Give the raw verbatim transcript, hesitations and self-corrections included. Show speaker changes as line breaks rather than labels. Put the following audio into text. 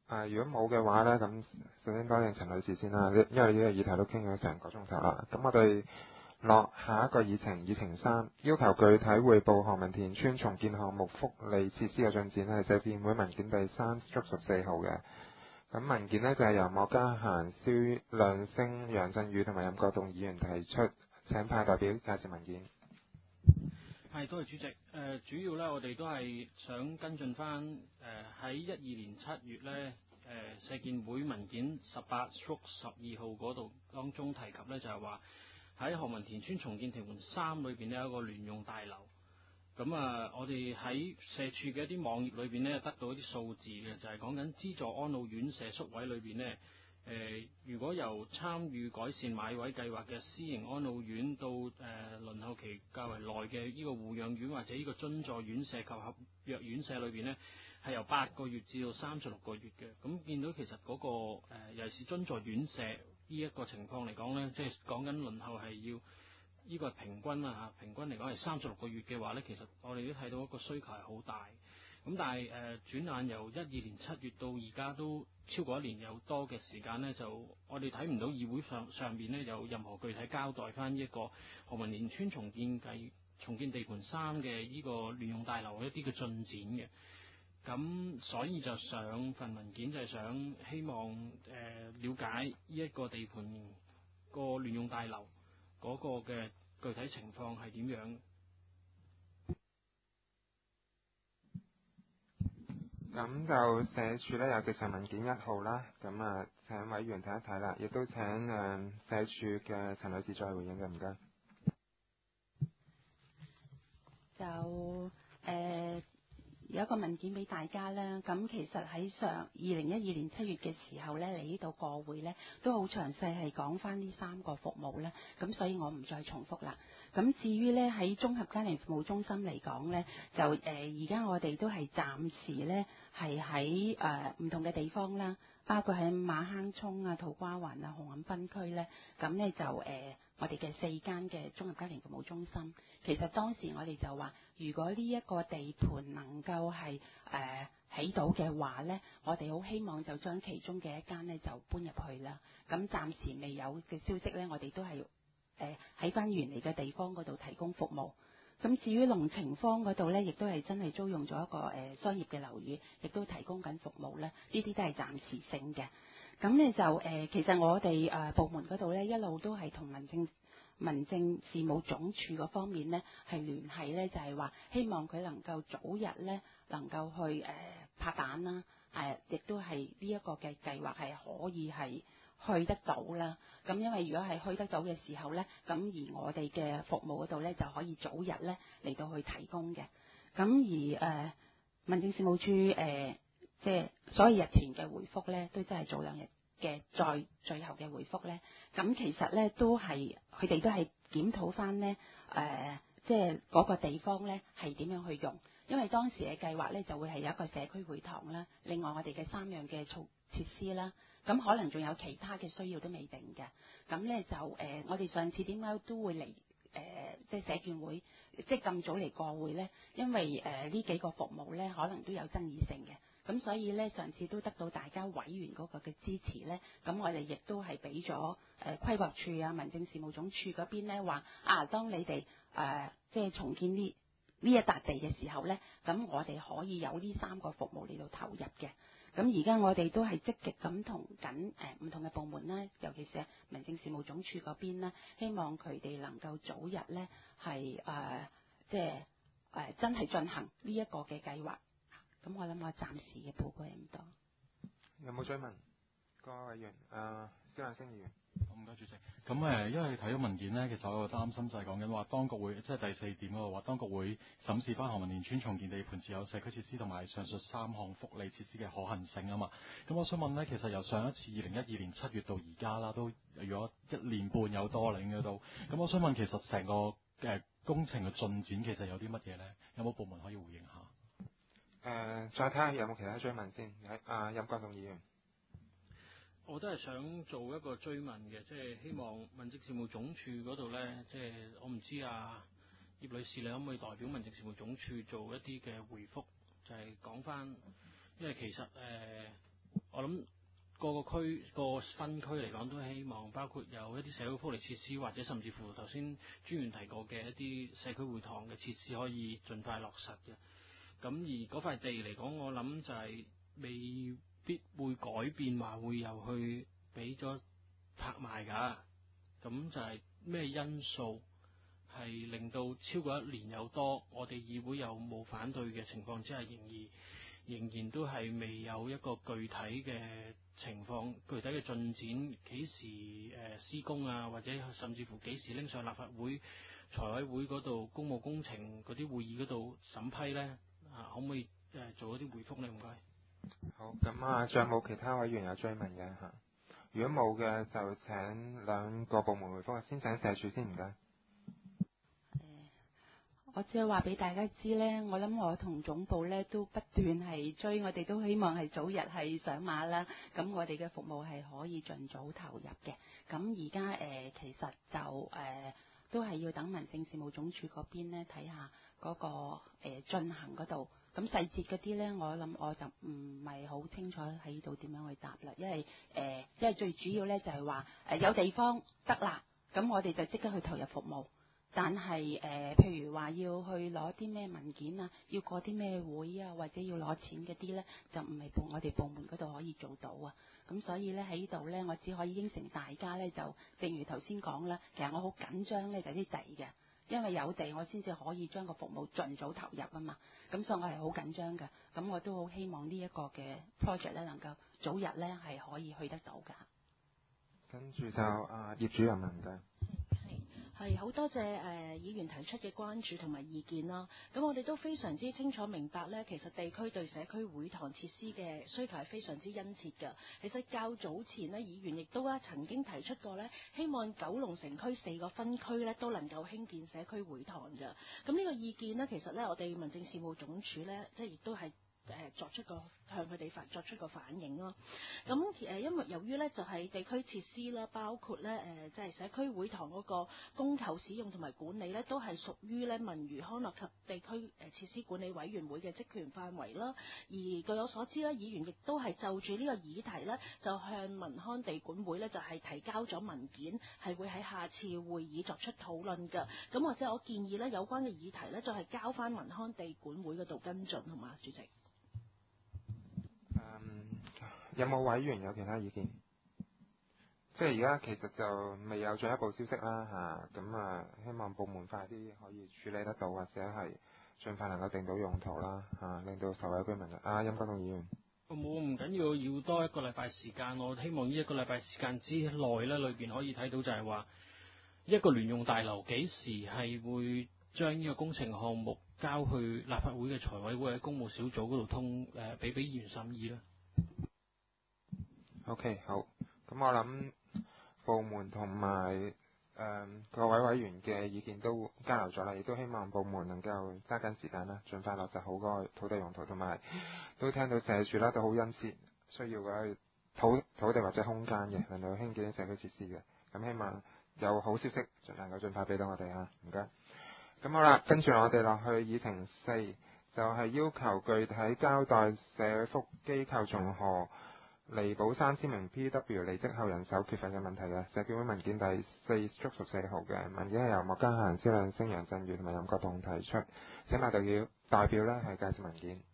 啊，如果冇嘅話咧，咁首先多謝陳女士先啦，因為呢個議題都傾咗成個鐘頭啦。咁我哋落下一個議程，議程三，要求具體匯報何文田村重建項目福利設施嘅進展，係社協會文件第三十四號嘅。咁文件呢，就係、是、由莫家嫻、蕭亮星、楊振宇同埋任國棟議員提出，請派代表介紹文件。
係，多謝主席。誒、呃，主要咧，我哋都係想跟進翻誒喺一二年七月咧，誒、呃、社建會文件十八/十二號嗰度當中提及咧，就係話喺何文田村重建地盤三裏邊呢，有一個聯用大樓。咁啊，我哋喺社署嘅一啲網頁裏邊咧，得到一啲數字嘅，就係講緊資助安老院舍宿位裏邊咧。誒、呃，如果由參與改善買位計劃嘅私營安老院到誒、呃、輪候期較為耐嘅呢個護養院或者呢個津助院舍及合約院舍裏邊呢，係由八個月至到三十六個月嘅。咁見到其實嗰、那個、呃、尤其是津助院舍呢一個情況嚟講呢，即係講緊輪候係要呢、這個係平均啊嚇，平均嚟講係三十六個月嘅話呢，其實我哋都睇到一個需求係好大。咁但係誒、呃、轉眼由一二年七月到而家都超過一年有多嘅時間呢，就我哋睇唔到議會上上邊呢有任何具體交代翻一個何文田村重建計重建地盤三嘅呢個聯用大樓一啲嘅進展嘅。咁所以就上份文件就係想希望誒、呃、了解呢一個地盤個聯用大樓嗰個嘅具體情況係點樣。
咁就社署咧有直上文件一號啦，咁啊請委員睇一睇啦，亦都請誒、呃、社署嘅陳女士再回應嘅，唔該。
就誒、呃、有一個文件俾大家啦，咁其實喺上二零一二年七月嘅時候咧嚟呢度過會咧，都好詳細係講翻呢三個服務啦，咁所以我唔再重複啦。咁至於咧喺綜合家庭服務中心嚟講咧，就誒而家我哋都係暫時咧係喺誒唔同嘅地方啦，包括喺馬坑涌啊、土瓜灣啊、紅磡分區咧，咁咧就誒、呃、我哋嘅四間嘅綜合家庭服務中心，其實當時我哋就話，如果呢一個地盤能夠係誒、呃、起到嘅話咧，我哋好希望就將其中嘅一間咧就搬入去啦。咁暫時未有嘅消息咧，我哋都係誒喺翻原嚟嘅地方嗰度提供服務。咁至於龍晴坊嗰度咧，亦都係真係租用咗一個誒、呃、商業嘅樓宇，亦都提供緊服務咧。呢啲都係暫時性嘅。咁咧就誒、呃，其實我哋誒、呃、部門嗰度咧，一路都係同民政民政事務總署嗰方面咧係聯繫咧，就係、是、話希望佢能夠早日咧能夠去誒、呃、拍板啦，誒、呃、亦都係呢一個嘅計劃係可以係去得到啦。咁因為如果係去得到嘅時候咧，咁而我哋嘅服務嗰度咧就可以早日咧嚟到去提供嘅。咁而誒、呃、民政事務處誒、呃、即係所以日前嘅回覆咧，都真係早兩日嘅再最後嘅回覆咧，咁其實咧都係佢哋都係檢討翻咧誒，即係嗰個地方咧係點樣去用，因為當時嘅計劃咧就會係有一個社區會堂啦，另外我哋嘅三樣嘅措設施啦，咁可能仲有其他嘅需要都未定嘅，咁咧就誒、呃，我哋上次點解都會嚟誒、呃，即係社建會即係咁早嚟過會咧，因為誒呢、呃、幾個服務咧可能都有爭議性嘅。咁所以咧，上次都得到大家委員嗰個嘅支持咧，咁我哋亦都係俾咗誒規劃處啊、民政事務總署嗰邊咧話啊，當你哋誒、呃、即係重建呢呢一笪地嘅時候咧，咁我哋可以有呢三個服務嚟到投入嘅。咁而家我哋都係積極咁同緊誒唔同嘅部門啦，尤其是民政事務總署嗰邊啦，希望佢哋能夠早日咧係誒即係誒、呃、真係進行呢一個嘅計劃。咁我諗我暫時嘅報告係唔多。
有冇追問？各位委員，誒，蕭亮星議員。
好，唔該主席。咁誒，因為睇咗文件呢，其實我有個擔心就係講緊話，當局會即係第四點嗰度話，當局會審視翻何文田村重建地盤持有社區設施同埋上述三項福利設施嘅可行性啊嘛。咁我想問呢，其實由上一次二零一二年七月到而家啦，都如果一年半有多啦，應該都。咁我想問，其實成個誒、呃、工程嘅進展其實有啲乜嘢呢？有冇部門可以回應下？
誒、呃，再睇下有冇其他追問先。啊，任國棟議員，
我都係想做一個追問嘅，即係希望民政事務總署嗰度咧，即係我唔知啊，葉女士你可唔可以代表民政事務總署做一啲嘅回覆，就係講翻，因為其實誒、呃、我我諗個個區個分區嚟講，都希望包括有一啲社會福利設施，或者甚至乎頭先專員提過嘅一啲社區會堂嘅設施，可以盡快落實嘅。咁而嗰塊地嚟講，我諗就係未必會改變，話會又去俾咗拍賣㗎。咁就係咩因素係令到超過一年有多，我哋議會又冇反對嘅情況之下，仍然仍然都係未有一個具體嘅情況、具體嘅進展，幾時誒、呃、施工啊，或者甚至乎幾時拎上立法會財委會嗰度公務工程嗰啲會議嗰度審批呢？啊，可唔可以誒、呃、做一啲回覆呢？唔該。
好，咁啊，仲有冇其他委員有追問嘅嚇？如果冇嘅，就請兩個部門回覆。先請社署先，唔該。
我只係話俾大家知呢，我諗我同總部呢都不斷係追，我哋都希望係早日係上馬啦。咁我哋嘅服務係可以盡早投入嘅。咁而家誒其實就誒、呃、都係要等民政事務總署嗰邊呢睇下嗰個誒、呃、進行嗰度。咁細節嗰啲呢，我諗我就唔係好清楚喺度點樣去答啦。因為誒、呃、因為最主要呢就係話誒有地方得啦，咁我哋就即刻去投入服務。但係誒、呃，譬如話要去攞啲咩文件啊，要過啲咩會啊，或者要攞錢嗰啲呢，就唔係部我哋部門嗰度可以做到啊。咁所以呢，喺呢度呢，我只可以應承大家呢，就正如頭先講啦，其實我好緊張呢，就啲地嘅，因為有地我先至可以將個服務盡早投入啊嘛。咁所以我係好緊張嘅。咁我都好希望呢一個嘅 project 呢，能夠早日呢係可以去得到㗎。
跟住就啊葉主任問嘅。
係好多謝誒、呃、議員提出嘅關注同埋意見啦。咁我哋都非常之清楚明白呢，其實地區對社區會堂設施嘅需求係非常之殷切㗎。其實較早前呢，議員亦都啊曾經提出過呢，希望九龍城區四個分區呢都能夠興建社區會堂㗎。咁呢個意見呢，其實呢，我哋民政事務總署呢，即係亦都係。誒作出個向佢哋發作出個反應咯。咁誒因為由於咧就係地區設施啦，包括咧誒即係社區會堂嗰個供求使用同埋管理咧，都係屬於咧文娛康樂及地區誒設施管理委員會嘅職權範圍啦。而據我所知咧，議員亦都係就住呢個議題咧，就向民康地管會咧就係提交咗文件，係會喺下次會議作出討論㗎。咁或者我建議咧有關嘅議題咧，就係交翻民康地管會嗰度跟進，好嘛，主席？
有冇委員有其他意見？即係而家其實就未有進一步消息啦嚇，咁啊希望部門快啲可以處理得到，或者係盡快能夠定到用途啦嚇、啊，令到受惠居民啊。殷國棟議員，
冇唔緊要，要多一個禮拜時間，我希望呢一個禮拜時間之內咧，裏邊可以睇到就係話一個聯用大樓幾時係會將呢個工程項目交去立法會嘅財委會喺公務小組嗰度通誒，俾俾議員審議啦。
OK， 好，咁我諗部門同埋誒各位委員嘅意見都交流咗啦，亦都希望部門能夠揸緊時間啦，盡快落實好個土地用途，同埋都聽到社署啦都好殷切需要嘅土土地或者空間嘅，能夠興建社區設施嘅，咁希望有好消息就能夠盡快俾到我哋嚇，唔該。咁好啦，跟住我哋落去議程四，就係、是、要求具體交代社福機構從何彌補三千名 P W 離職後人手缺乏嘅問題嘅。社協會文件第四足十四號嘅文件係由莫家嫻、蕭亮星、楊振宇同埋任國棟提出，請代表代表呢係介紹文件。